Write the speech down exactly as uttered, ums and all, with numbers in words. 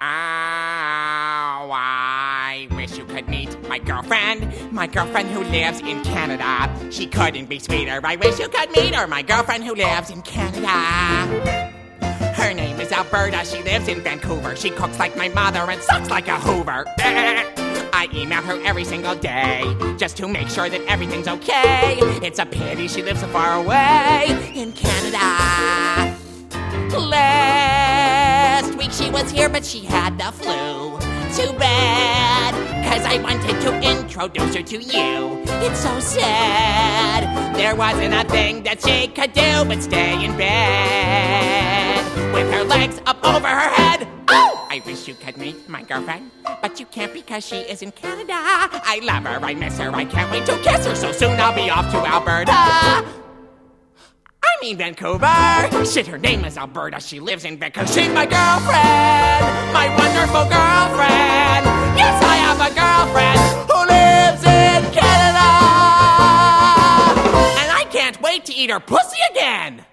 I wish you could meet my girlfriend, my girlfriend who lives in Canada. She couldn't be sweeter. I wish you could meet her, my girlfriend who lives in Canada. Her name is Alberta. She lives in Vancouver. She cooks like my mother and sucks like a Hoover. I email her every single day just to make sure that everything's okay. It's a pity she lives so far away in Canada. Last week she was here, but she had the flu. Too bad, cause I wanted to introduce her to you. It's so sad. There wasn't a thing that she could do but stay in bed with her legs up over her head. Oh! I wish you could meet my girlfriend, but you can't because she is in Canada. I love her, I miss her, I can't wait to kiss her. So soon I'll be off to Alberta. I mean Vancouver. Shit, her name is Alberta. She lives in Vancouver. She's my girlfriend, my wonderful girlfriend. Yes, I have a girlfriend who lives in Canada. And I can't wait to eat her pussy again.